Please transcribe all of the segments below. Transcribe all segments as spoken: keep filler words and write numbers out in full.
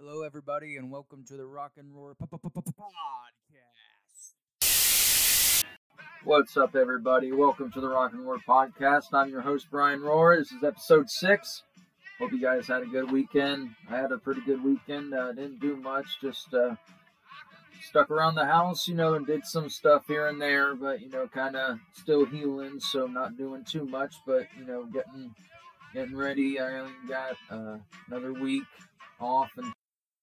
Hello, everybody, and welcome to the Rock and Roar Podcast. What's up, everybody? Welcome to the Rock and Roar Podcast. I'm your host, Brian Roar. This is episode six. Hope you guys had a good weekend. I had a pretty good weekend. Uh, didn't do much, just uh, stuck around the house, you know, and did some stuff here and there, but, you know, kind of still healing, so not doing too much, but, you know, getting getting ready. I only got uh, another week off and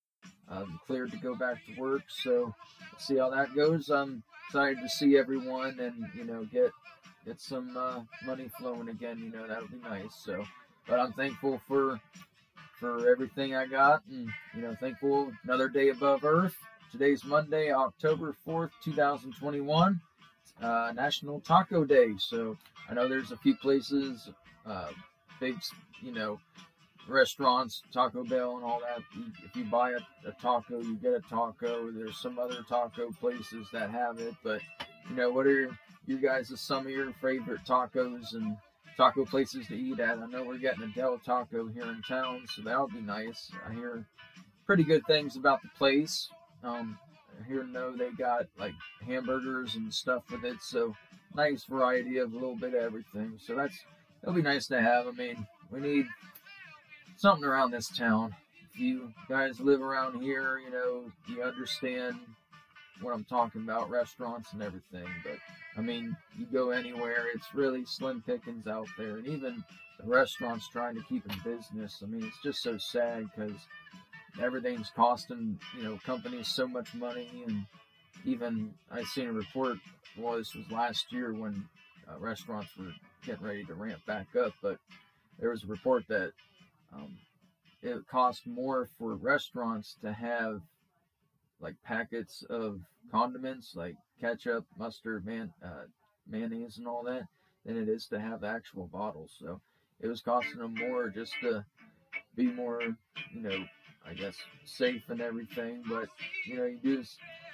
I'm cleared to go back to work, so we'll see how that goes. I'm excited to see everyone and, you know, get get some uh, money flowing again. You know, that'll be nice. So, but I'm thankful for for everything I got, and, you know, thankful another day above Earth. Today's Monday, October fourth, twenty twenty-one, uh, National Taco Day. So I know there's a few places, uh, big, you know, restaurants, Taco Bell and all that. If you buy a, a taco, you get a taco. There's some other taco places that have it, but, you know, what are you guys' some of your favorite tacos and taco places to eat at? I know we're getting a Del Taco here in town, so that would be nice. I hear pretty good things about the place. Um, I hear know they got like hamburgers and stuff with it, so nice variety of a little bit of everything. So that's that'll be nice to have. I mean, we need something around this town. If you guys live around here, you know, you understand what I'm talking about, restaurants and everything. But, I mean, you go anywhere, it's really slim pickings out there. And even the restaurants trying to keep in business, I mean, it's just so sad because everything's costing, you know, companies so much money. And even, I seen a report, well, this was last year when uh, restaurants were getting ready to ramp back up, but there was a report that Um, it costs more for restaurants to have like packets of condiments like ketchup, mustard, man, uh, mayonnaise, and all that than it is to have actual bottles. So it was costing them more just to be more, you know, I guess safe and everything. But, you know, you do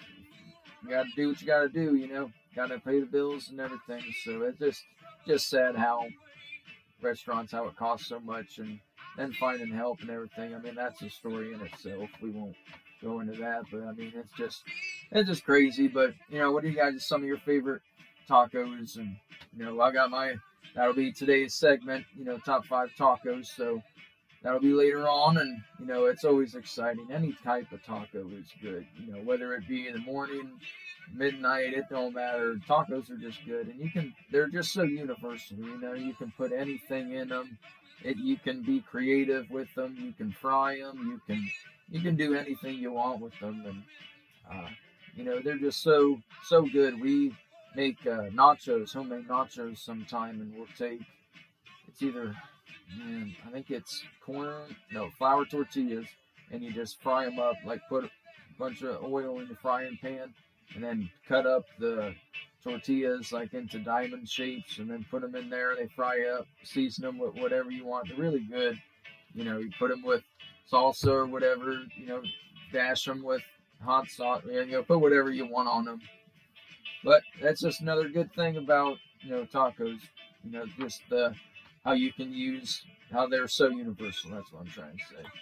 you got to do what you got to do. You know, got to pay the bills and everything. So it's just just sad how restaurants, how it costs so much, and then finding help and everything. I mean, that's a story in itself. We won't go into that, but I mean, it's just it's just crazy. But, you know, what do you guys, some of your favorite tacos? And, you know, I got my, that'll be today's segment, you know, top five tacos. So that'll be later on, and, you know, it's always exciting. Any type of taco is good, you know, whether it be in the morning, midnight, it don't matter. Tacos are just good, and you can, they're just so universal, you know, you can put anything in them. It, you can be creative with them. You can fry them. You can you can do anything you want with them, and uh, you know, they're just so so good. We make uh, nachos, homemade nachos, sometime, and we'll take, it's either, man, I think it's corn, no, flour tortillas, and you just fry them up, like put a bunch of oil in the frying pan, and then cut up the tortillas like into diamond shapes, and then put them in there. They fry up, season them with whatever you want. They're really good. You know, you put them with salsa or whatever, you know, dash them with hot sauce, you know, put whatever you want on them. But that's just another good thing about, you know, tacos, you know, just uh, how you can use, how they're so universal. That's what I'm trying to say.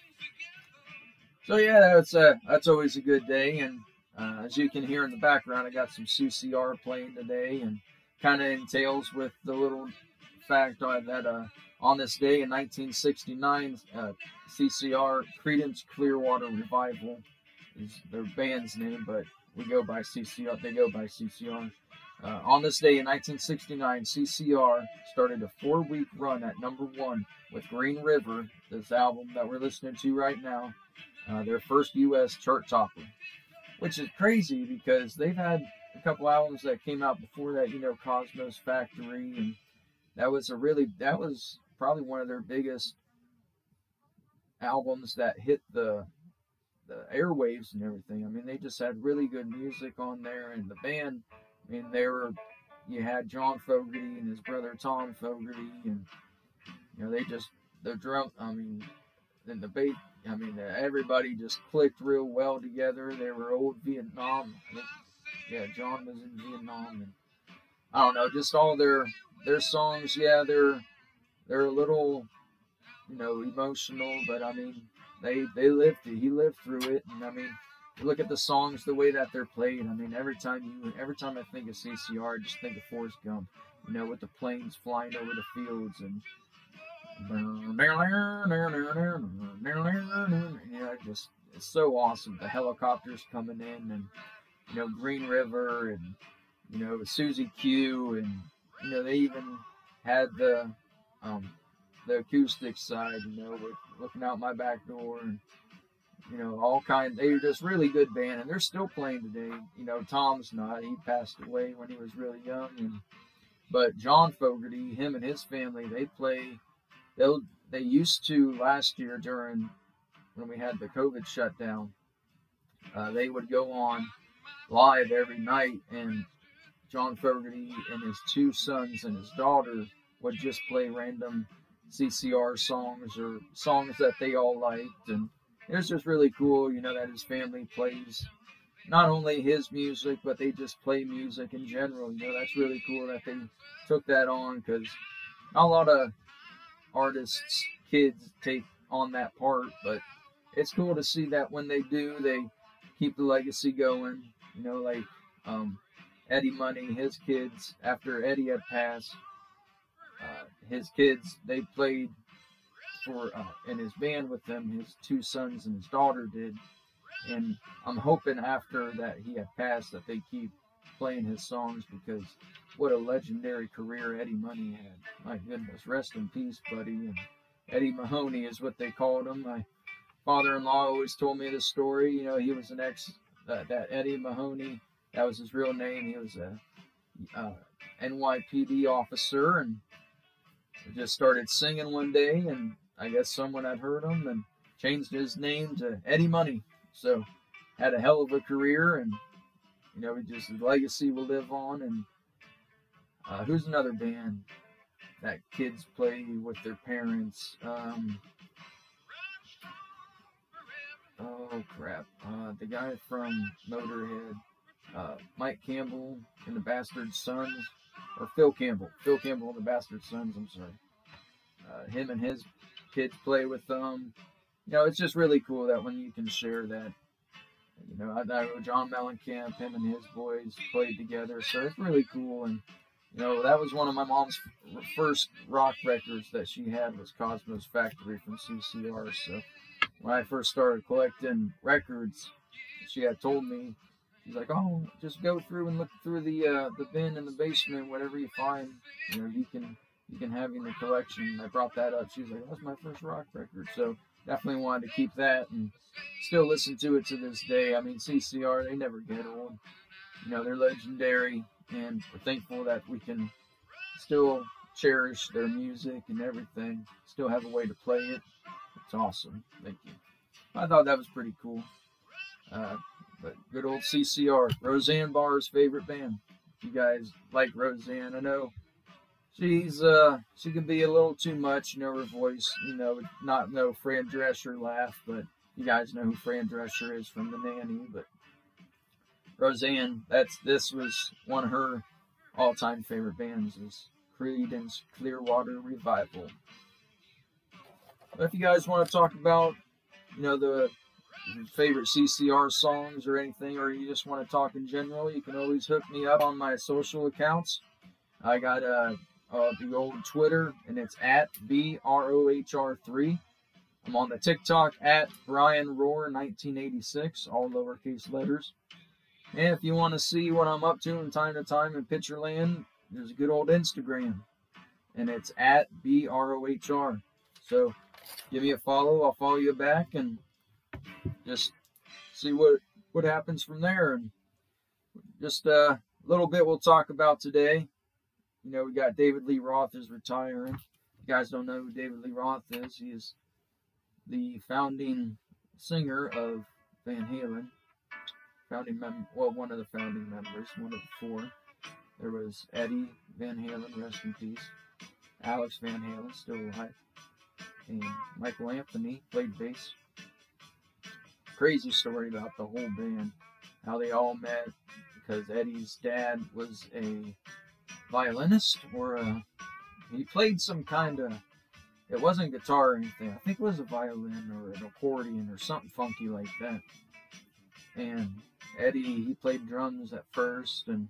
So yeah, that's uh, that's always a good day. And Uh, as you can hear in the background, I got some C C R playing today, and kind of entails with the little fact uh, that uh, on this day in nineteen sixty-nine, uh, C C R, Creedence Clearwater Revival, is their band's name, but we go by C C R. They go by C C R. Uh, on this day in nineteen sixty-nine, C C R started a four-week run at number one with Green River, this album that we're listening to right now, uh, their first U S chart topper. Which is crazy because they've had a couple albums that came out before that, you know, Cosmos Factory, and that was a really, that was probably one of their biggest albums that hit the the airwaves and everything. I mean, they just had really good music on there, and the band, I mean, they were, you had John Fogerty and his brother Tom Fogerty, and, you know, they just, the drum, I mean, and the bass, I mean, uh, everybody just clicked real well together. They were old Vietnam. I think, yeah, John was in Vietnam, and I don't know, just all their their songs. Yeah, they're they're a little, you know, emotional, but I mean, they they lived it. He lived through it, and I mean, you look at the songs, the way that they're played. I mean, every time you, every time I think of C C R, I just think of Forrest Gump. You know, with the planes flying over the fields and you know, just it's so awesome. The helicopters coming in, and you know, Green River, and you know, Susie Q, and you know, they even had the um, the acoustic side. You know, with looking out my back door, and you know, all kinds. They were just really good band, and they're still playing today. You know, Tom's not. He passed away when he was really young, and but John Fogerty, him and his family, they play. They'll they used to last year during when we had the COVID shutdown. Uh, they would go on live every night, and John Fogerty and his two sons and his daughter would just play random C C R songs or songs that they all liked, and it was just really cool, you know, that his family plays not only his music, but they just play music in general. You know, that's really cool that they took that on, because not a lot of artists, kids take on that part, but it's cool to see that when they do, they keep the legacy going. You know, like um, Eddie Money, his kids, after Eddie had passed, uh, his kids, they played for uh, in his band with him. His two sons and his daughter did, and I'm hoping after that he had passed that they keep playing his songs, because what a legendary career Eddie Money had. My goodness, rest in peace, buddy. And Eddie Mahoney is what they called him. My father-in-law always told me this story. You know, he was an ex, uh, that Eddie Mahoney, that was his real name. He was a uh, N Y P D officer, and just started singing one day, and I guess someone had heard him and changed his name to Eddie Money. So had a hell of a career, and you know, he just his legacy will live on. And uh, who's another band that kids play with their parents? Um, oh crap! Uh, the guy from Motorhead, uh, Mike Campbell and the Bastard Sons, or Phil Campbell, Phil Campbell and the Bastard Sons. I'm sorry. Uh, him and his kids play with them. You know, it's just really cool that when you can share that. You know, I, I know John Mellencamp, him and his boys played together, so it's really cool. And you know, that was one of my mom's first rock records that she had, was Cosmo's Factory from C C R. So when I first started collecting records, she had told me, she's like, "Oh, just go through and look through the uh, the bin in the basement. Whatever you find, you know, you can you can have in the collection." And I brought that up. She was like, "That's my first rock record." So definitely wanted to keep that, and still listen to it to this day. I mean, C C R, they never get old. You know, they're legendary, and we're thankful that we can still cherish their music and everything. Still have a way to play it. It's awesome. Thank you. I thought that was pretty cool. Uh, but good old C C R, Roseanne Barr's favorite band. If you guys like Roseanne, I know she's uh she can be a little too much, you know, her voice, you know, not no Fran Drescher laugh, but you guys know who Fran Drescher is from The Nanny. But Roseanne, that's this was one of her all-time favorite bands, is Creedence Clearwater Revival. But if you guys want to talk about, you know, the favorite C C R songs or anything, or you just want to talk in general, you can always hook me up on my social accounts. I got uh, uh, the old Twitter, and it's at B R O H R three. I'm on the TikTok at Brian Roar nineteen eighty-six, all lowercase letters. And if you want to see what I'm up to from time to time in Pictureland, there's a good old Instagram, and it's at B R O H R. So give me a follow, I'll follow you back, and just see what what happens from there. And just a little bit we'll talk about today. You know, we got David Lee Roth is retiring. If you guys don't know who David Lee Roth is, he is the founding singer of Van Halen. Founding mem- well, one of the founding members, one of the four. There was Eddie Van Halen, rest in peace. Alex Van Halen, still alive. And Michael Anthony played bass. Crazy story about the whole band, how they all met, because Eddie's dad was a violinist, or a, he played some kind of it wasn't guitar or anything. I think it was a violin or an accordion or something funky like that. And Eddie, he played drums at first, and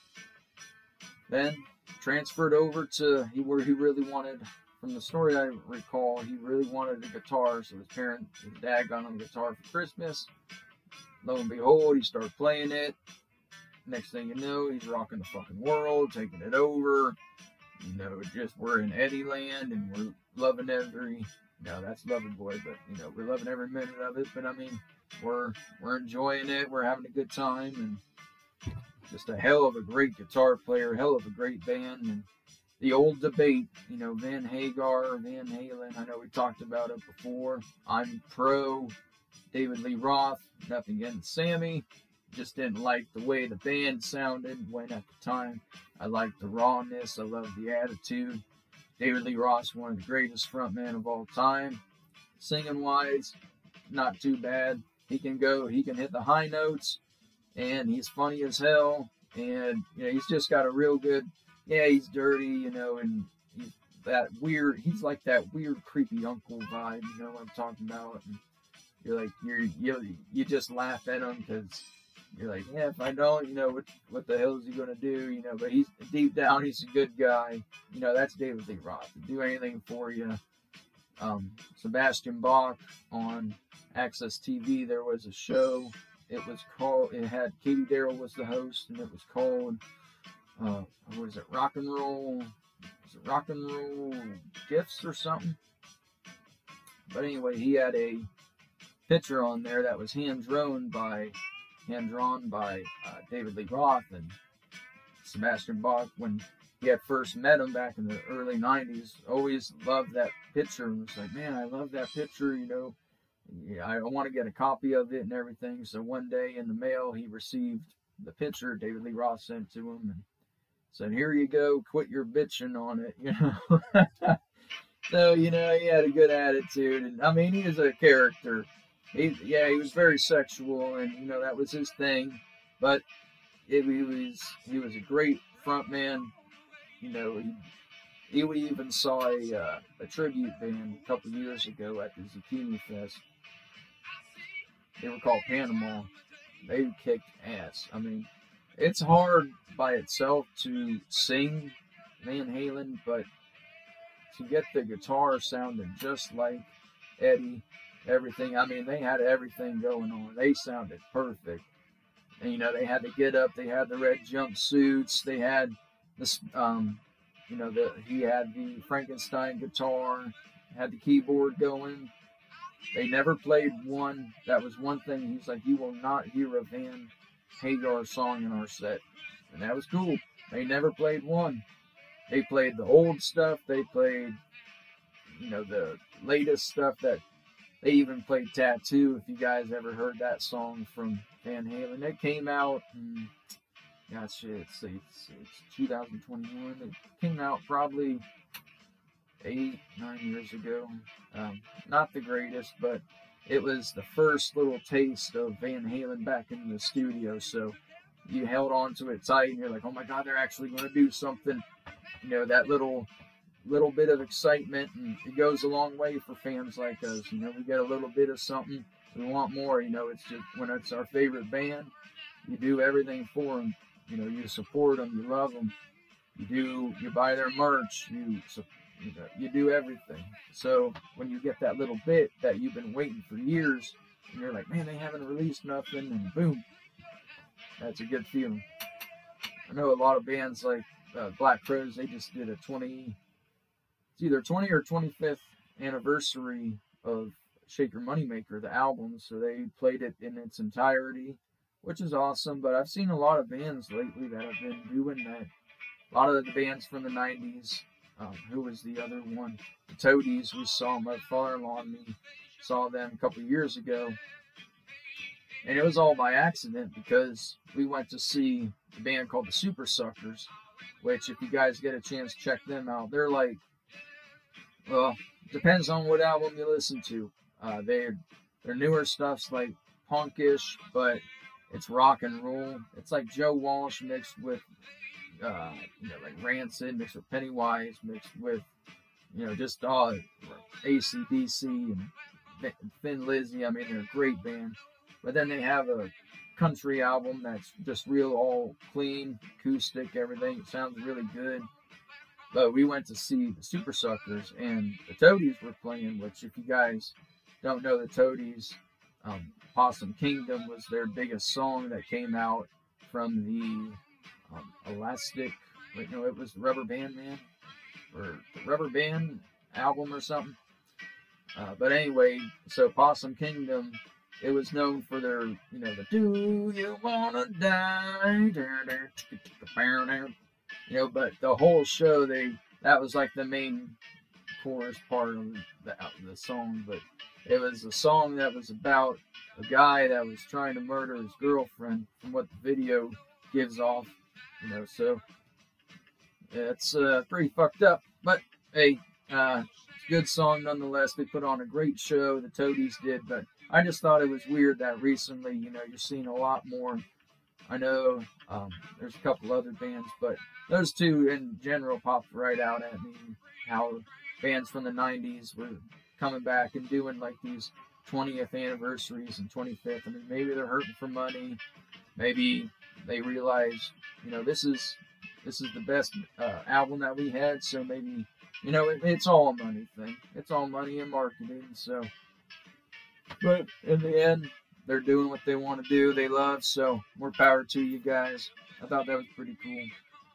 then transferred over to he, where he really wanted. From the story I recall, he really wanted a guitar, so his parent, his dad got him a guitar for Christmas. Lo and behold, he started playing it. Next thing you know, he's rocking the fucking world, taking it over. You know, just we're in Eddie land, and we're loving every. No, that's Loving Boy, but you know, we're loving every minute of it. But I mean, we're we're enjoying it. We're having a good time, and just a hell of a great guitar player, hell of a great band, and the old debate, you know, Van Hagar, Van Halen. I know we talked about it before. I'm pro David Lee Roth. Nothing against Sammy. Just didn't like the way the band sounded when at the time. I liked the rawness. I loved the attitude. David Lee Roth's one of the greatest frontmen of all time. Singing wise, not too bad. He can go, he can hit the high notes, and he's funny as hell. And you know, he's just got a real good. Yeah, he's dirty, you know, and he's that weird. He's like that weird, creepy uncle vibe. You know what I'm talking about? And you're like, you're you you just laugh at him because you're like, yeah, if I don't, you know, what what the hell is he gonna do? You know, but he's deep down, he's a good guy. You know, that's David Lee Roth. Do anything for you. Um, Sebastian Bach on Access T V. There was a show. It was called. It had Katie Darrell was the host, and it was called. Uh, what is it? Rock and roll. Is it rock and roll gifts or something? But anyway, he had a picture on there that was hand drawn by hand drawn by uh, David Lee Roth and Sebastian Bach when he had first met him back in the early nineties. Always loved that picture and was like, man, I love that picture. You know, yeah, I want to get a copy of it and everything. So one day in the mail, he received the picture David Lee Roth sent to him and said, here you go, quit your bitching on it, you know. So, you know, he had a good attitude. And I mean, he was a character. He, yeah, he was very sexual, and, you know, that was his thing. But it, he was he was a great front man. You know, he, he we even saw a, uh, a tribute band a couple years ago at the Zucchini Fest. They were called Panama. They kicked ass. I mean, it's hard by itself to sing Van Halen, but to get the guitar sounding just like Eddie, everything, I mean, they had everything going on. They sounded perfect. And, you know, they had the get up, they had the red jumpsuits, they had this, um, you know, the he had the Frankenstein guitar, had the keyboard going. They never played one. That was one thing. He's like, you will not hear a Van Hagar song in our set. And that was cool. They never played one. They played the old stuff. They played, you know, the latest stuff that they even played Tattoo. If you guys ever heard that song from Van Halen, it came out, in, gosh, it's, it's, it's two thousand twenty-one. It came out probably eight, nine years ago. Um, not the greatest, but it was the first little taste of Van Halen back in the studio. So you held on to it tight, and you're like, oh my God, they're actually going to do something. You know, that little little bit of excitement, and it goes a long way for fans like us. You know, we get a little bit of something, we want more. You know, it's just when it's our favorite band, you do everything for them. You know, you support them, you love them, you do, you buy their merch, you you know, you do everything. So when you get that little bit that you've been waiting for years, and you're like, man, they haven't released nothing, and boom, that's a good feeling. I know a lot of bands like uh, Black Crowes, they just did a twenty, it's either twenty or twenty-fifth anniversary of Shake Your Moneymaker, the album, so they played it in its entirety, which is awesome. But I've seen a lot of bands lately that have been doing that. A lot of the bands from the nineties. Um, who was the other one? The Toadies. We saw my father-in-law and me saw them a couple years ago. And it was all by accident because we went to see a band called the Super Suckers, which if you guys get a chance, check them out. They're like, well, depends on what album you listen to. Uh, they're, their newer stuff's like punkish, but it's rock and roll. It's like Joe Walsh mixed with, uh, you know, like Rancid, mixed with Pennywise, mixed with, you know, just all A C D C and Thin Lizzy. I mean, they're a great band. But then they have a country album that's just real, all clean, acoustic, everything. It sounds really good. But we went to see the Super Suckers, and the Toadies were playing, which, if you guys don't know the Toadies, um, Possum Kingdom was their biggest song that came out from the um, Elastic, wait, no, it was Rubber Band Man, or the Rubber Band album or something. Uh, but anyway, so Possum Kingdom, it was known for their, you know, the Do You Wanna Die? You know, but the whole show, they that was like the main chorus part of the, the song. But it was a song that was about a guy that was trying to murder his girlfriend, from what the video gives off. You know, so it's uh, pretty fucked up. But hey, uh, it's a good song nonetheless. They put on a great show, the Toadies did. But I just thought it was weird that recently, you know, you're seeing a lot more. I know um, there's a couple other bands, but those two in general popped right out at me. How bands from the nineties were coming back and doing like these twentieth anniversaries and twenty-fifth. I mean, maybe they're hurting for money. Maybe they realize, you know, this is this is the best uh, album that we had. So maybe, you know, it, it's all a money thing. It's all money and marketing. So, but in the end, they're doing what they want to do, they love, so more power to you guys. I thought that was pretty cool.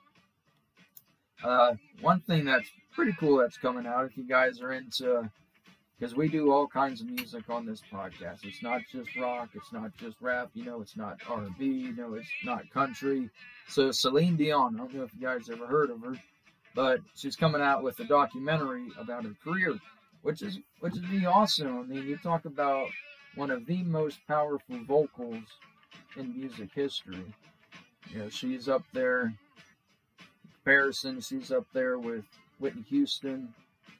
Uh, one thing that's pretty cool that's coming out, if you guys are into, because we do all kinds of music on this podcast. It's not just rock, it's not just rap, you know, it's not R and B, you know, it's not country. So Celine Dion, I don't know if you guys ever heard of her, but she's coming out with a documentary about her career, which is which is really awesome. I mean, you talk about one of the most powerful vocals in music history. You know, she's up there, in comparison, she's up there with Whitney Houston,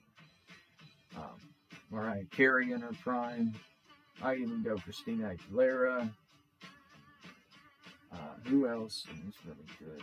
um, Mariah Carey in her prime. I even go Christina Aguilera. Uh, who else is really good?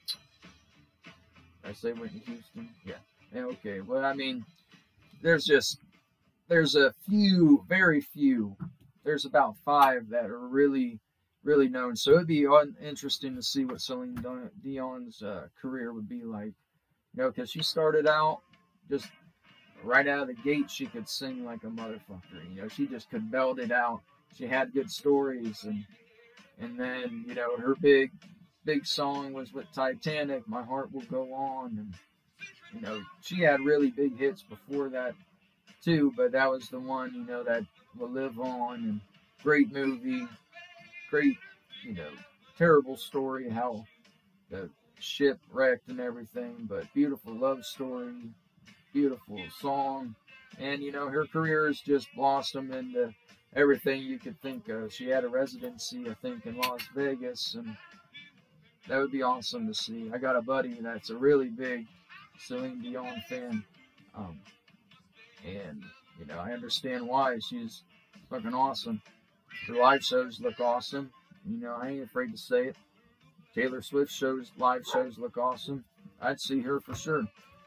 Did I say Whitney Houston? Yeah. yeah. Okay. Well, I mean, there's just, there's a few, very few. There's about five that are really, really known. So it'd be interesting to see what Celine Dion's uh, career would be like. You know, because she started out just right out of the gate, she could sing like a motherfucker. You know, she just could belt it out. She had good stories, and and then, you know, her big, big song was with Titanic, My Heart Will Go On, and you know, she had really big hits before that too, but that was the one, you know, that will live on. And great movie, great, you know, terrible story how the ship wrecked and everything, but beautiful love story, beautiful song, and you know, her career has just blossomed into everything you could think of. She had a residency, I think, in Las Vegas, and that would be awesome to see. I got a buddy that's a really big Celine Dion fan, um, and you know, I understand why. She's fucking awesome. Her live shows look awesome. You know, I ain't afraid to say it. Taylor Swift shows, live shows look awesome. I'd see her for sure.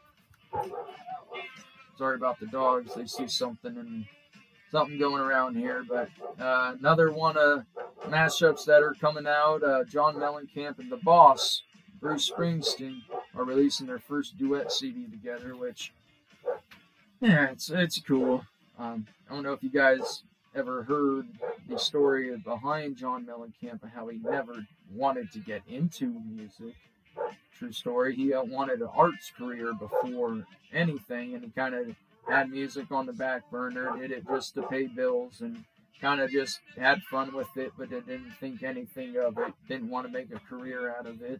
Sorry about the dogs. They see something and something going around here. But uh, another one of mashups that are coming out. Uh, John Mellencamp and The Boss, Bruce Springsteen, are releasing their first duet C D together, which, yeah, it's it's cool. Um, I don't know if you guys ever heard the story behind John Mellencamp and how he never wanted to get into music. True story. He uh, wanted an arts career before anything, and he kind of had music on the back burner, did it just to pay bills, and kind of just had fun with it, but didn't think anything of it, didn't want to make a career out of it.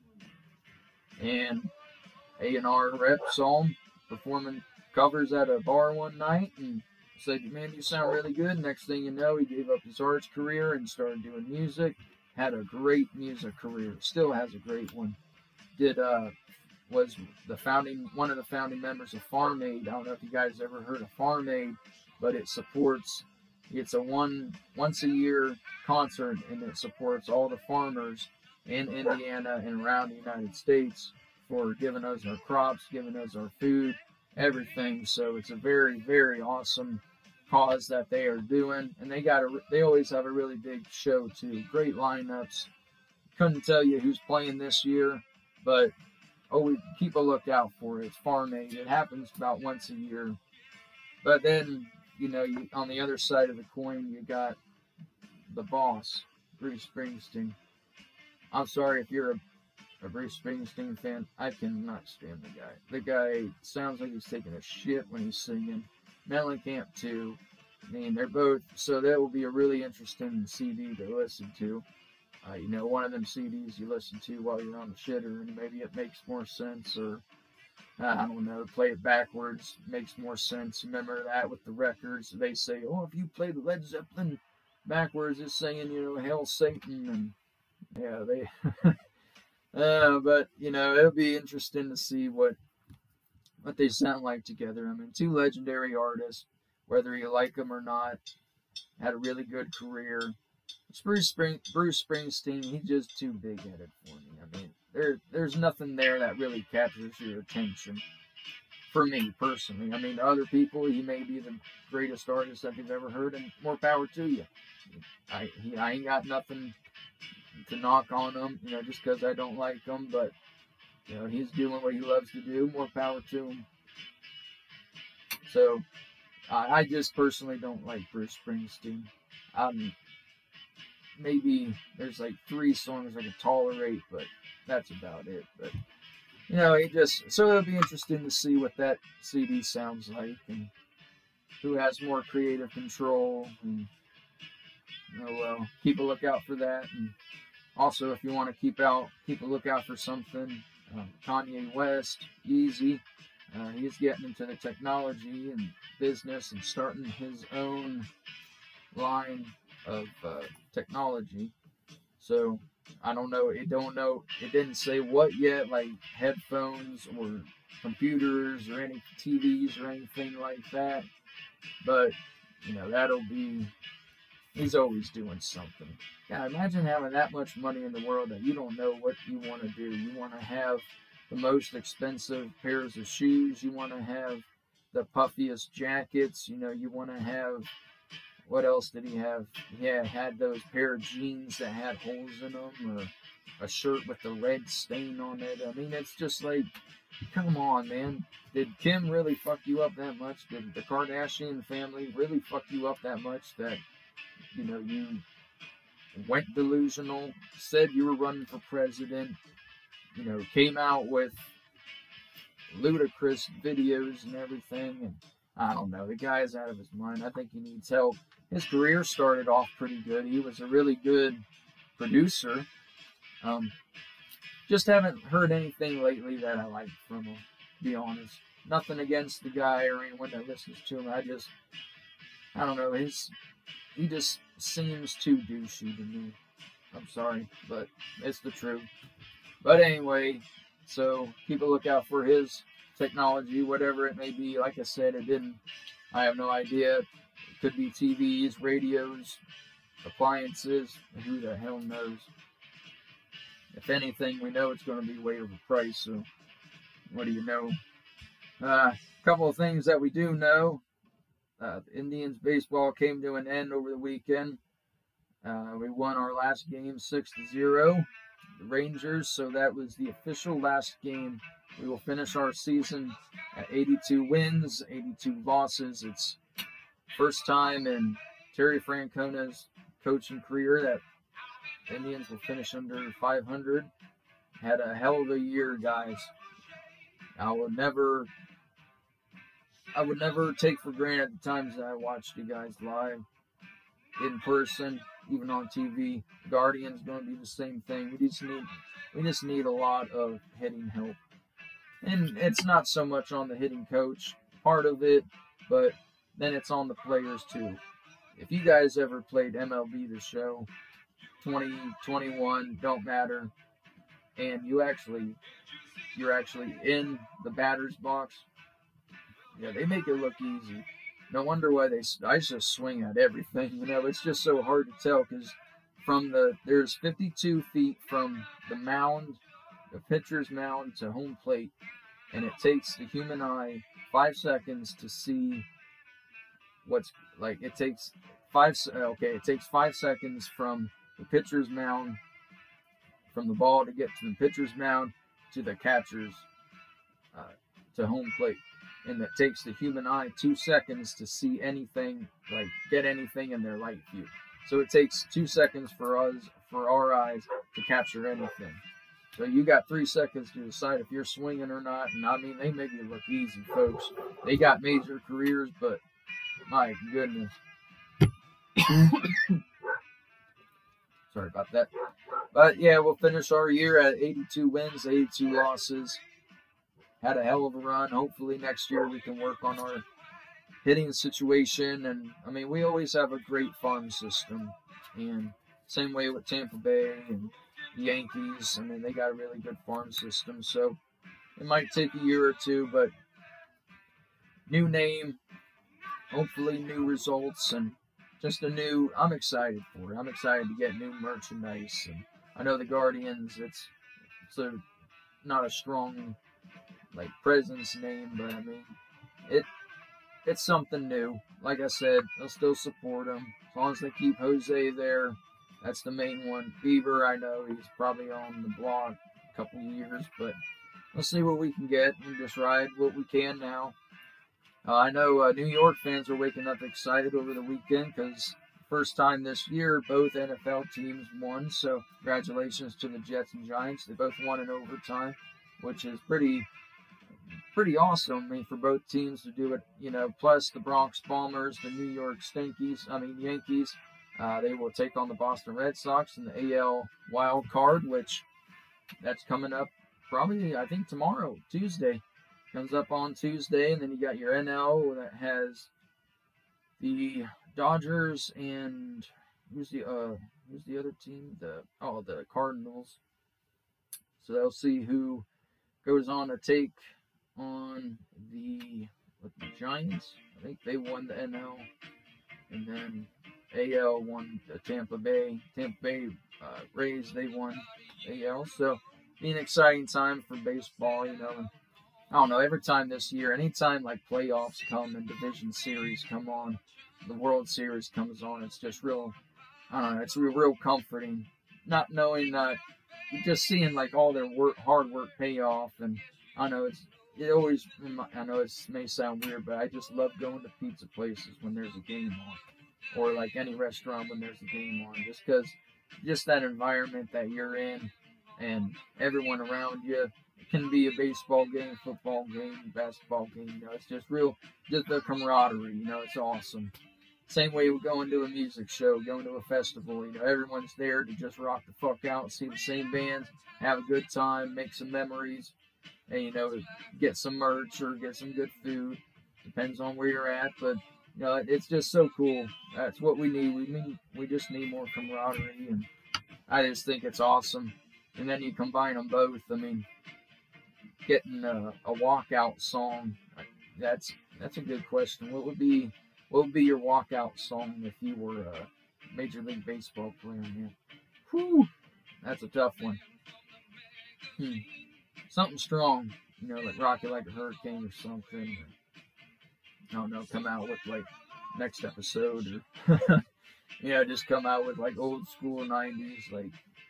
And A and R rep saw him performing covers at a bar one night and said, man, you sound really good. Next thing you know, he gave up his arts career and started doing music. Had a great music career. Still has a great one. Did uh was the founding one of the founding members of Farm Aid. I don't know if you guys ever heard of Farm Aid, but it supports, it's a one once a year concert, and it supports all the farmers in Indiana and around the United States for giving us our crops, giving us our food, everything. So it's a very, very awesome cause that they are doing, and they got a, they always have a really big show too. Great lineups. Couldn't tell you who's playing this year, but always keep a lookout for it. It's Farm Aid. It happens about once a year. But then, you know, you, on the other side of the coin, you got the boss, Bruce Springsteen. I'm sorry if you're a, a Bruce Springsteen fan. I cannot stand the guy. The guy sounds like he's taking a shit when he's singing. Mellencamp too. I mean, they're both, so that will be a really interesting C D to listen to. Uh, you know, one of them C Ds you listen to while you're on the shitter, and maybe it makes more sense, or uh, I don't know, play it backwards makes more sense. Remember that with the records, they say, oh, if you play the Led Zeppelin backwards, it's saying, you know, Hail Satan, and yeah, they, uh, but you know, it'll be interesting to see what what they sound like together. I mean, two legendary artists, whether you like them or not, had a really good career. Bruce, Spring, Bruce Springsteen, he's just too big-headed for me. I mean, there, there's nothing there that really captures your attention. For me, personally. I mean, to other people, he may be the greatest artist that you've ever heard, and more power to you. I, he, I ain't got nothing to knock on him, you know, just because I don't like him, but you know, he's doing what he loves to do. More power to him. So, I, I just personally don't like Bruce Springsteen. Um, maybe there's like three songs I can tolerate, but that's about it. But you know, it just so it'll be interesting to see what that C D sounds like and who has more creative control. And you know, well, keep a lookout for that. And also, if you want to keep out, keep a lookout for something. Um, Kanye West, Yeezy, uh, he's getting into the technology and business and starting his own line of uh, technology. So I don't know. It don't know. It didn't say what yet, like headphones or computers or any T Vs or anything like that. But you know, that'll be. He's always doing something. Yeah, imagine having that much money in the world that you don't know what you want to do. You want to have the most expensive pairs of shoes. You want to have the puffiest jackets. You know, you want to have, what else did he have? Yeah, had those pair of jeans that had holes in them, or a shirt with the red stain on it. I mean, it's just like, come on, man. Did Kim really fuck you up that much? Did the Kardashian family really fuck you up that much that, you know, you went delusional, said you were running for president, you know, came out with ludicrous videos and everything, and I don't know, the guy's out of his mind. I think he needs help. His career started off pretty good. He was a really good producer. Um, just haven't heard anything lately that I like from him, to be honest. Nothing against the guy or anyone that listens to him. I just, I don't know, his, he just seems too douchey to me. I'm sorry, but it's the truth. But anyway, so keep a lookout for his technology, whatever it may be. Like I said, it didn't, I have no idea. It could be T Vs, radios, appliances, who the hell knows. If anything, we know it's going to be way overpriced, so what do you know? A uh, couple of things that we do know. Uh, the Indians baseball came to an end over the weekend. Uh, we won our last game six to zero. The Rangers, so that was the official last game. We will finish our season at eighty-two wins, eighty-two losses. It's first time in Terry Francona's coaching career that the Indians will finish under five hundred. Had a hell of a year, guys. I would never, I would never take for granted the times that I watched you guys live, in person, even on T V. Guardians going to be the same thing. We just need, we just need a lot of hitting help, and it's not so much on the hitting coach part of it, but then it's on the players too. If you guys ever played M L B The Show, twenty, twenty-one, don't matter, and you actually, you're actually in the batter's box, yeah, they make it look easy. No wonder why they, I just swing at everything, you know, it's just so hard to tell, because from the, there's fifty-two feet from the mound, the pitcher's mound to home plate, and it takes the human eye five seconds to see what's like. It takes five. Okay, it takes five seconds from the pitcher's mound, from the ball to get to the pitcher's mound to the catcher's uh, to home plate, and it takes the human eye two seconds to see anything, like get anything in their light view. So it takes two seconds for us, for our eyes, to capture anything. So you got three seconds to decide if you're swinging or not. And I mean, they make it look easy, folks. They got major careers, but my goodness. Sorry about that. But yeah, we'll finish our year at eighty-two wins, eighty-two losses. Had a hell of a run. Hopefully next year we can work on our hitting situation. And I mean, we always have a great farm system. And same way with Tampa Bay and the Yankees. I mean, they got a really good farm system. So it might take a year or two, but new name, hopefully new results, and just a new, I'm excited for it. I'm excited to get new merchandise. And I know the Guardians, it's, it's a, not a strong, like, presence name, but I mean, it it's something new. Like I said, I'll still support them. As long as they keep Jose there, that's the main one. Bieber, I know he's probably on the block a couple years, but we'll see what we can get and just ride what we can now. Uh, I know uh, New York fans are waking up excited over the weekend because first time this year, both N F L teams won. So congratulations to the Jets and Giants. They both won in overtime, which is pretty, pretty awesome. I mean, for both teams to do it, you know. Plus the Bronx Bombers, the New York Stinkies, I mean Yankees. Uh, they will take on the Boston Red Sox in the A L Wild Card, which that's coming up probably, I think, tomorrow, Tuesday. Comes up on Tuesday, and then you got your N L that has the Dodgers and who's the uh who's the other team? The oh the Cardinals. So they'll see who goes on to take on the with the Giants. I think they won the N L, and then A L won the Tampa Bay. Tampa Bay uh, Rays, they won A L. So be an exciting time for baseball, you know. And I don't know, every time this year, anytime like playoffs come and division series come on, the World Series comes on, it's just real, I don't know, it's real, real comforting. Not knowing that, just seeing like all their work, hard work pay off. And I know it's, it always, I know it may sound weird, but I just love going to pizza places when there's a game on. Or like any restaurant when there's a game on. Just because, just that environment that you're in and everyone around you. It can be a baseball game, football game, basketball game. You know, it's just real, just the camaraderie. You know, it's awesome. Same way with going to a music show, going to a festival. You know, everyone's there to just rock the fuck out, see the same bands, have a good time, make some memories, and you know, get some merch or get some good food. Depends on where you're at, but you know, it's just so cool. That's what we need. We need, we just need more camaraderie, and I just think it's awesome. And then you combine them both. I mean, getting a, a walkout song, that's that's a good question. What would be what would be your walkout song if you were a Major League Baseball player, man? Whew, that's a tough one. Hmm. Something strong, you know, like Rock You Like a Hurricane or something. Or, I don't know, come out with like next episode, or you know, just come out with like old school nineties, like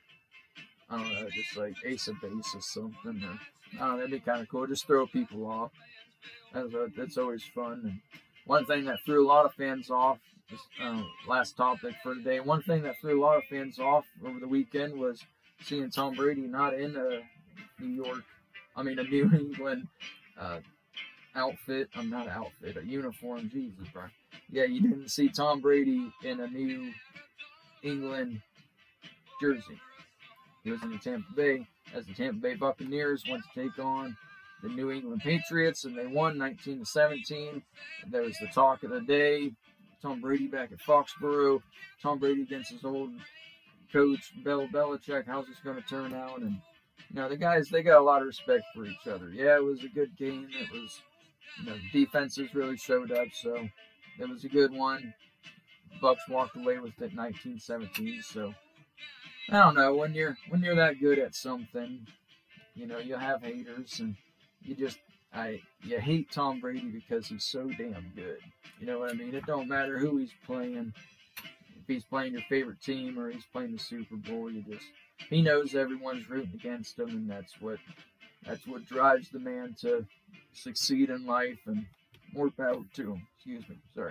I don't know, just like Ace of Base or something. Or, I don't know, that'd be kind of cool. Just throw people off. That's, a, that's always fun. And one thing that threw a lot of fans off, just, uh, last topic for today, one thing that threw a lot of fans off over the weekend was seeing Tom Brady not in a New York, I mean a New England uh, outfit. I'm not an outfit, a uniform. Jesus, bro. Yeah, you didn't see Tom Brady in a New England jersey. He was in the Tampa Bay as the Tampa Bay Buccaneers went to take on the New England Patriots, and they won nineteen to seventeen. There was the talk of the day. Tom Brady back at Foxborough. Tom Brady against his old coach, Bill Belichick. How's this going to turn out? And, you know, the guys, they got a lot of respect for each other. Yeah, it was a good game. It was, you know, the defenses really showed up, so it was a good one. Bucks walked away with it nineteen seventeen, so I don't know, when you're when you're that good at something, you know, you'll have haters, and you just I you hate Tom Brady because he's so damn good. You know what I mean? It don't matter who he's playing. If he's playing your favorite team or he's playing the Super Bowl, you just he knows everyone's rooting against him, and that's what that's what drives the man to succeed in life. And more power to him. Excuse me. Sorry.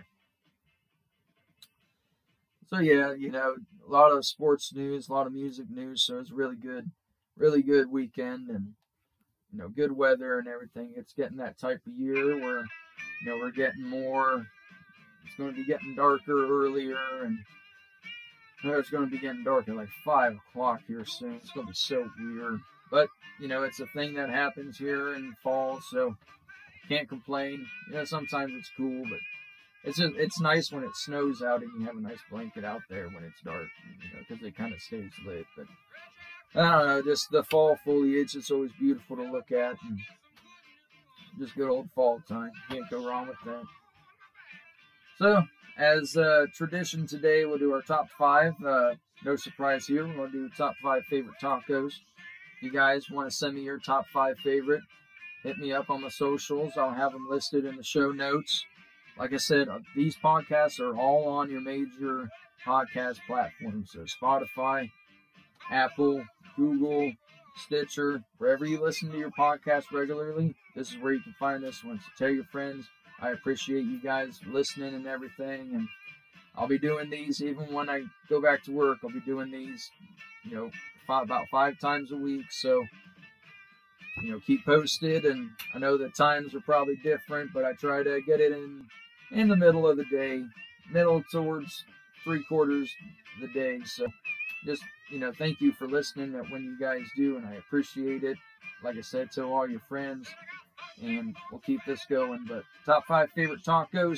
So yeah, you know, a lot of sports news, a lot of music news. So it's really good, really good weekend, and you know, good weather and everything. It's getting that type of year where, you know, we're getting more. It's going to be getting darker earlier, and you know, it's going to be getting dark at like five o'clock here soon. It's going to be so weird, but you know, it's a thing that happens here in fall, so can't complain. You know, sometimes it's cool, but it's just, it's nice when it snows out and you have a nice blanket out there when it's dark, you know, because it kind of stays lit. But I don't know, just the fall foliage, it's always beautiful to look at, and just good old fall time. Can't go wrong with that. So, as uh, tradition today, we'll do our top five. Uh, no surprise here. We're going to do top five favorite tacos. If you guys want to send me your top five favorite, hit me up on the socials. I'll have them listed in the show notes. Like I said, these podcasts are all on your major podcast platforms. So Spotify, Apple, Google, Stitcher, wherever you listen to your podcast regularly, this is where you can find this one. So tell your friends. I appreciate you guys listening and everything. And I'll be doing these even when I go back to work. I'll be doing these, you know, five, about five times a week. So, you know, keep posted. And I know the times are probably different, but I try to get it in in the middle of the day, middle towards three quarters of the day. So just, you know, thank you for listening that when you guys do, and I appreciate it. Like I said, tell all your friends, and we'll keep this going. But top five favorite tacos.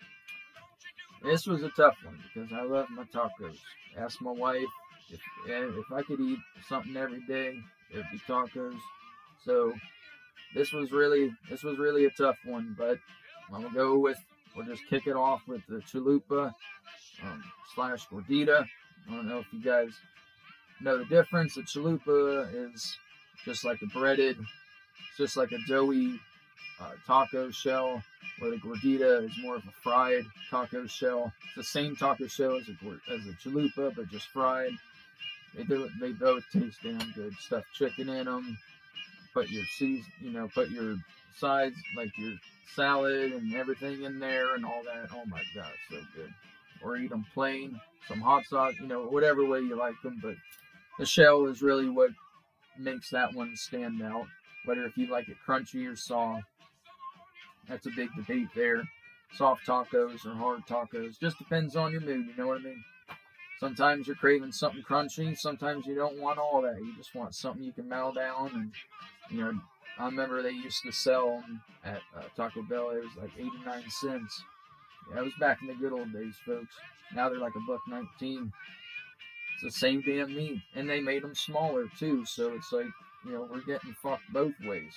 This was a tough one because I love my tacos. Asked my wife if if I could eat something every day, it would be tacos. So this was really this was really a tough one, but I'm gonna go with. We'll just kick it off with the chalupa um, slash gordita. I don't know if you guys know the difference. The chalupa is just like a breaded, it's just like a doughy uh, taco shell, where the gordita is more of a fried taco shell. It's the same taco shell as a as a chalupa, but just fried. They do it. They both taste damn good. Stuff chicken in them. Put your season, you know, put your sides like your salad and everything in there and all that. Oh my god, so good. Or eat them plain, some hot sauce, you know, whatever way you like them. But the shell is really what makes that one stand out. Whether if you like it crunchy or soft, that's a big debate there. Soft tacos or hard tacos, just depends on your mood. You know what I mean? Sometimes you're craving something crunchy. Sometimes you don't want all that. You just want something you can mellow down. And you know, I remember they used to sell them at uh, Taco Bell. It was like eighty-nine cents. Yeah, it was back in the good old days, folks. Now they're like a buck nineteen. It's the same damn meat, and they made them smaller too. So it's like, you know, we're getting fucked both ways.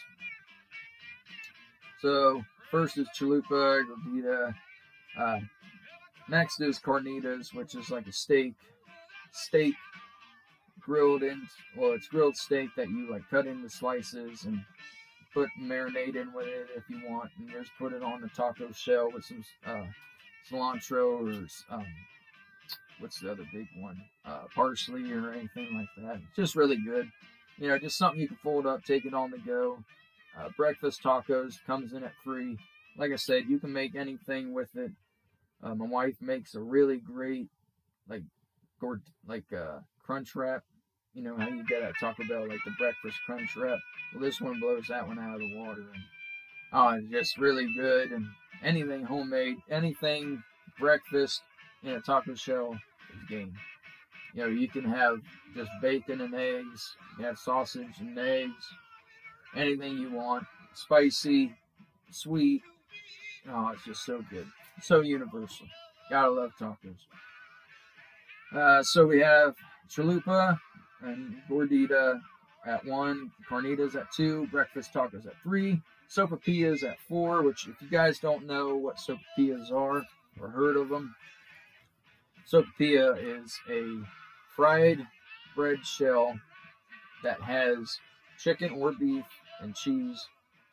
So first is chalupa, gordita. Uh, next is carnitas, which is like a steak, steak grilled in. Well, it's grilled steak that you like cut into slices and put marinade in with it if you want, and just put it on the taco shell with some uh, cilantro or um, what's the other big one? Uh, parsley or anything like that. It's just really good. You know, just something you can fold up, take it on the go. Uh, breakfast tacos comes in at free. Like I said, you can make anything with it. Uh, my wife makes a really great, like, gourd, like uh, crunch wrap. You know how you get at Taco Bell, like the breakfast crunch wrap. Well, this one blows that one out of the water. And, oh, it's just really good. And anything homemade, anything breakfast in a taco shell is game. You know, you can have just bacon and eggs. You have sausage and eggs. Anything you want. Spicy, sweet. Oh, it's just so good. So universal. Gotta love tacos. Uh, so we have chalupa and gordita at one, carnitas at two, breakfast tacos at three, sopapillas at four, which if you guys don't know what sopapillas are or heard of them, sopapilla is a fried bread shell that has chicken or beef and cheese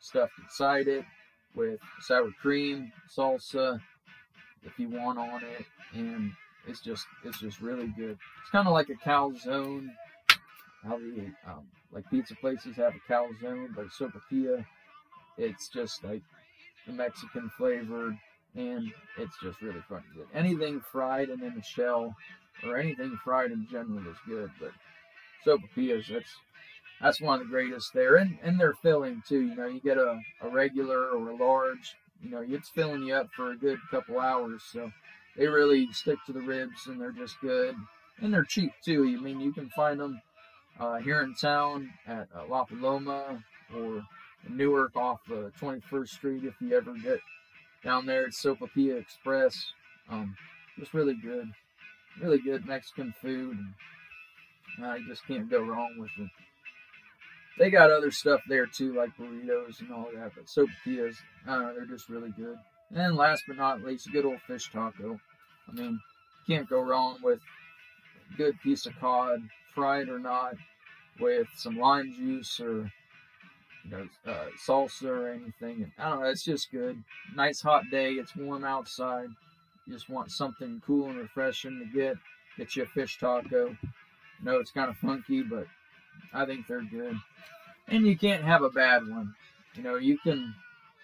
stuffed inside it with sour cream, salsa, if you want on it, and it's just it's just really good. It's kind of like a calzone, how the um, like pizza places have a calzone, but sopapilla, it's just like the Mexican flavored, and it's just really fucking good. Anything fried and in the shell, or anything fried in general is good, but sopapillas, that's that's one of the greatest there, and and they're filling too. You know, you get a, a regular or a large, you know, it's filling you up for a good couple hours. So they really stick to the ribs, and they're just good, and they're cheap too. I mean, you can find them uh, here in town at uh, La Paloma or in Newark off uh, twenty-first Street. If you ever get down there, it's Sopapilla Express. Um, just really good, really good Mexican food. And, uh, you just can't go wrong with it. They got other stuff there too, like burritos and all that, but sopapillas, uh, they're just really good. And last but not least, a good old fish taco. I mean, can't go wrong with a good piece of cod, fried or not, with some lime juice or you know uh, salsa or anything. And I don't know, it's just good. Nice hot day, it's warm outside. You just want something cool and refreshing to get. Get you a fish taco. I know it's kind of funky, but I think they're good. And you can't have a bad one. You know, you can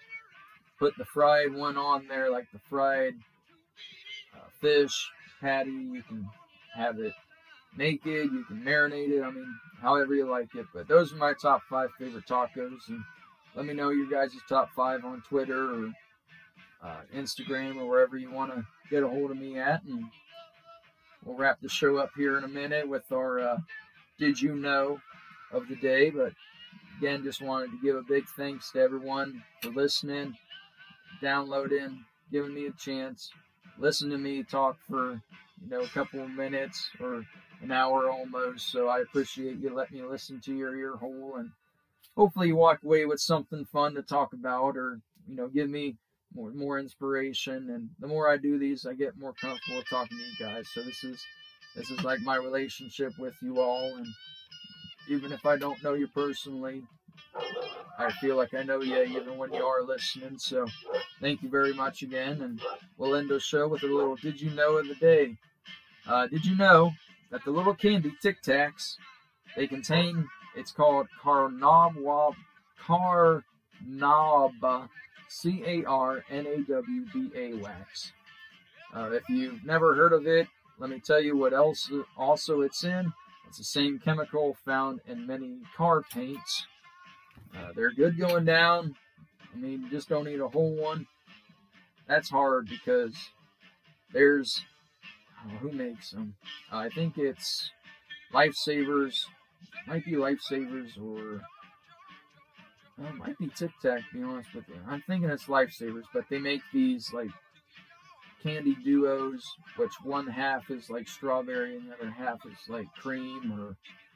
put the fried one on there, like the fried uh, fish patty. You can have it naked. You can marinate it. I mean, however you like it. But those are my top five favorite tacos. And let me know your guys' top five on Twitter or uh, Instagram or wherever you want to get a hold of me at. And we'll wrap the show up here in a minute with our uh, Did You Know of the day. But again, just wanted to give a big thanks to everyone for listening, downloading, giving me a chance, listening to me talk for, you know, a couple of minutes or an hour almost. So I appreciate you letting me listen to your ear hole, and hopefully you walk away with something fun to talk about, or, you know, give me more more inspiration. And the more I do these, I get more comfortable talking to you guys. So this is this is like my relationship with you all, and even if I don't know you personally, I feel like I know you even when you are listening. So thank you very much again, and we'll end the show with a little Did You Know of the day. Uh, did you know that the little candy Tic Tacs, they contain, it's called Carnauba, Carnauba, C A R N A W B A wax. Uh, if you've never heard of it, let me tell you what else also it's in. It's the same chemical found in many car paints. Uh, they're good going down. I mean, you just don't eat a whole one. That's hard because there's, oh, who makes them? Uh, I think it's Lifesavers. Might be Lifesavers or, well, it might be Tic Tac, to be honest with you. I'm thinking it's Lifesavers, but they make these like candy duos, which one half is like strawberry and the other half is like cream, or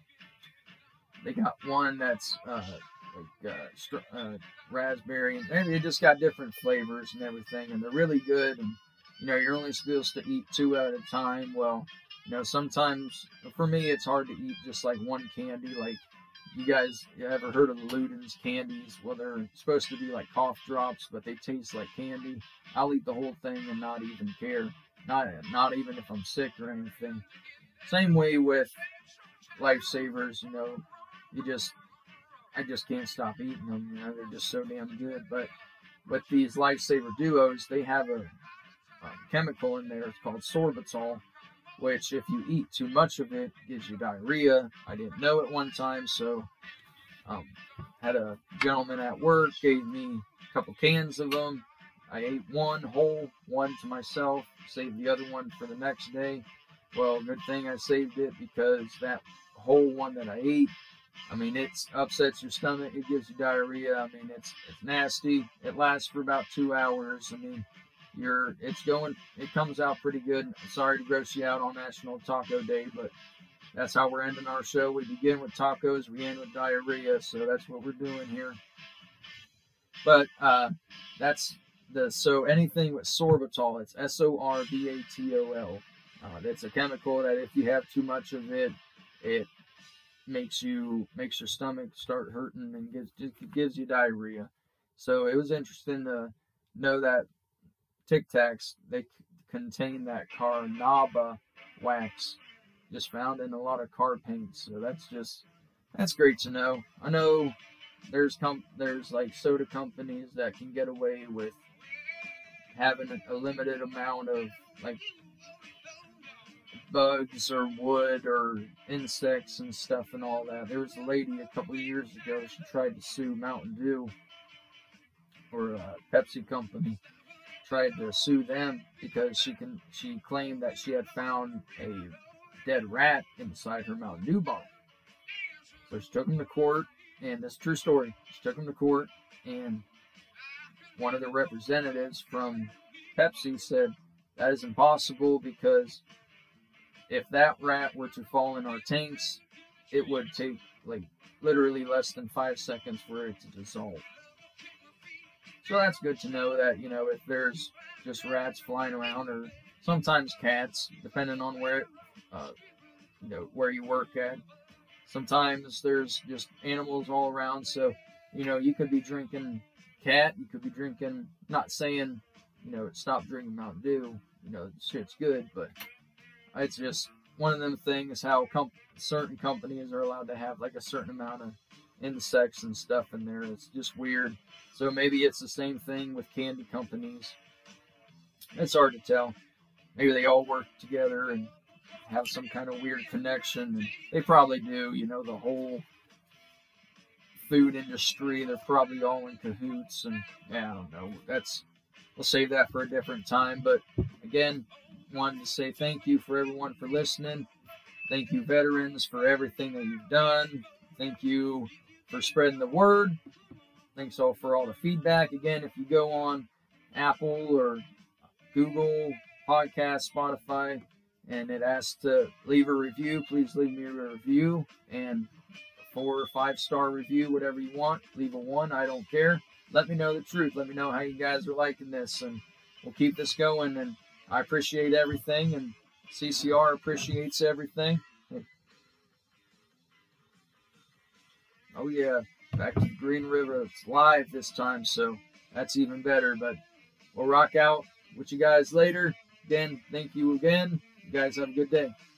they got one that's uh, like uh, str- uh, raspberry, and they just got different flavors and everything, and they're really good. And you know, you're only supposed to eat two at a time. Well, you know, sometimes for me it's hard to eat just like one candy. Like, you guys, you ever heard of the Luden's candies? Well, they're supposed to be like cough drops, but they taste like candy. I'll eat the whole thing and not even care. Not, not even if I'm sick or anything. Same way with Lifesavers, you know, you just, I just can't stop eating them. You know, they're just so damn good. But with these Lifesaver Duos, they have a, a chemical in there. It's called sorbitol, which if you eat too much of it, gives you diarrhea. I didn't know it one time, so um, had a gentleman at work gave me a couple cans of them. I ate one whole, one to myself, saved the other one for the next day. Well, good thing I saved it, because that whole one that I ate, I mean, it upsets your stomach. It gives you diarrhea. I mean, it's it's nasty. It lasts for about two hours. I mean, You're, it's going, it comes out pretty good. Sorry to gross you out on National Taco Day, but that's how we're ending our show. We begin with tacos, we end with diarrhea, so that's what we're doing here. But uh, that's the, so anything with sorbitol, it's S O R B A T O L. Uh, that's a chemical that if you have too much of it, it makes you, makes your stomach start hurting and gives, it gives you diarrhea. So it was interesting to know that Tic Tacs, they contain that carnauba wax, just found in a lot of car paints. So that's just, that's great to know. I know there's com- there's like soda companies that can get away with having a, a limited amount of like bugs or wood or insects and stuff and all that. There was a lady a couple of years ago, she tried to sue Mountain Dew, or uh, Pepsi company, tried to sue them because she can she claimed that she had found a dead rat inside her Mountain Dew bottle. So she took him to court, and this is a true story. She took him to court, and one of the representatives from Pepsi said that is impossible, because if that rat were to fall in our tanks, it would take like literally less than five seconds for it to dissolve. So that's good to know that, you know, if there's just rats flying around, or sometimes cats, depending on where, uh, you know, where you work at. Sometimes there's just animals all around. So, you know, you could be drinking cat, you could be drinking, not saying, you know, stop drinking Mountain Dew, you know, shit's good, but it's just one of them things how com- certain companies are allowed to have like a certain amount of insects and stuff in there. It's just weird. So maybe it's the same thing with candy companies. It's hard to tell. Maybe they all work together and have some kind of weird connection. And they probably do. You know, the whole food industry, they're probably all in cahoots. And yeah, I don't know. That's, we'll save that for a different time. But again, wanted to say thank you for everyone for listening. Thank you, veterans, for everything that you've done. Thank you for spreading the word. Thanks all for all the feedback. Again, if you go on Apple or Google Podcast, Spotify, and it asks to leave a review, please leave me a review, and a four or five star review, whatever you want. Leave a one, I don't care. Let me know the truth. Let me know how you guys are liking this, and we'll keep this going. And I appreciate everything, and C C R appreciates everything. Oh yeah, back to the Green River. It's live this time, so that's even better. But we'll rock out with you guys later. Again, thank you again. You guys have a good day.